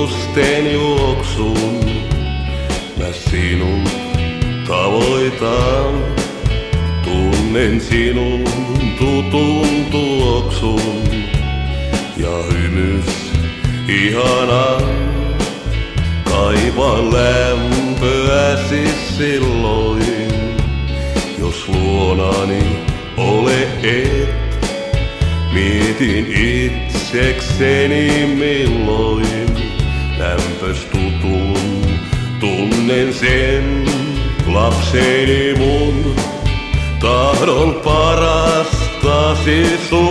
Tunnusten juoksun mä sinut tavoitan. Tunnen sinun tutun tuoksun ja hymys ihanan. Kaivaan lämpöäsi silloin, jos luonani ole et. Mietin itsekseni milloin lämpös tutun, tunnen sen lapseni mun. Tahdon parastasi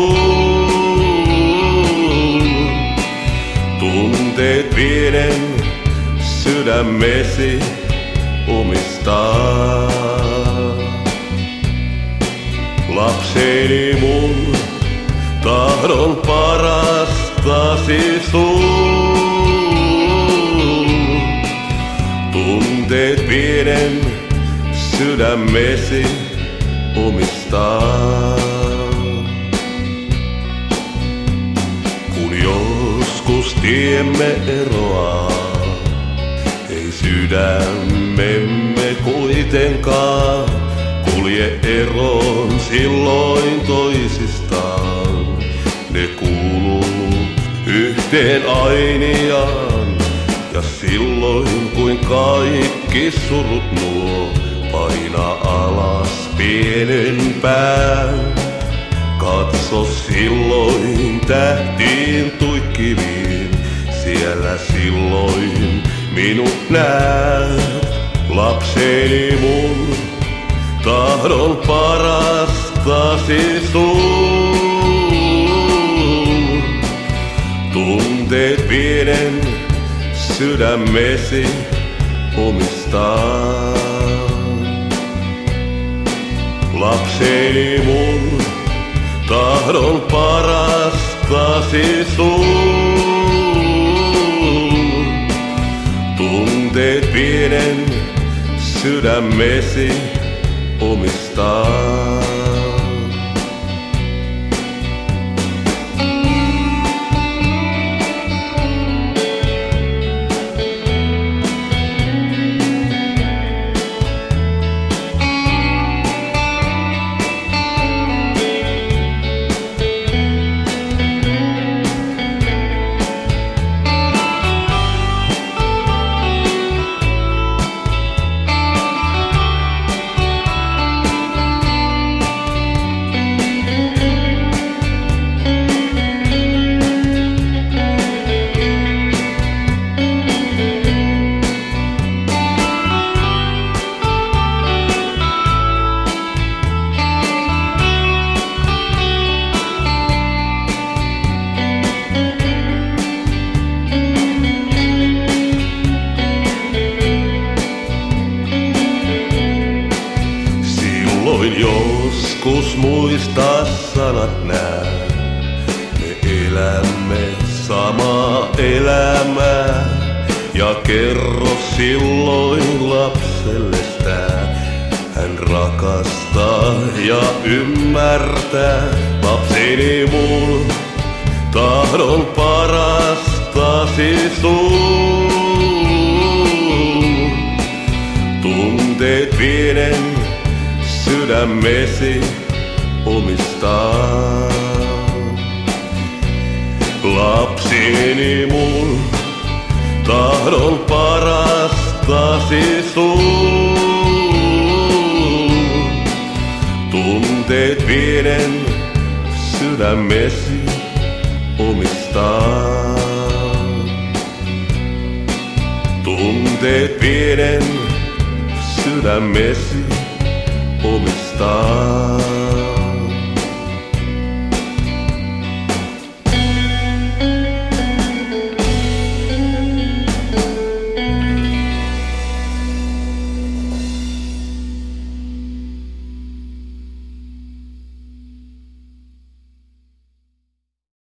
sun. Tunteet pienen sydämesi omistaa. Lapseni mun, tahdon parastasi sun. Tunteet pienen sydämesi omistaa. Kun joskus tiemme eroaa, ei sydämemme kuitenkaan kulje eroon silloin toisistaan. Ne kuuluu yhteen ainiaan, ja silloin kuin kaikki surut nuo paina alas pienen pään. Katso silloin tähtiin tuikkiviin, siellä silloin minut näet. Lapseni mun, tahdon parastasi sun. Tunteet pienen sydämesi omistaa. Lapseni mun, tahdon parastasi sun. Tunteet pienen sydämesi omistaa. Silloin joskus muista sanat nää, me elämme samaa elämää. Ja kerro silloin lapsellestä, hän rakastaa ja ymmärtää. Lapseni mun, tahdon parastasi sun. Tunteet pienen sydämesi omistaa. Lapseni mun, tahdon parastasi sun. Tunteet pienen sydämesi omistaa. Tunteet pienen sydämesi omistaa.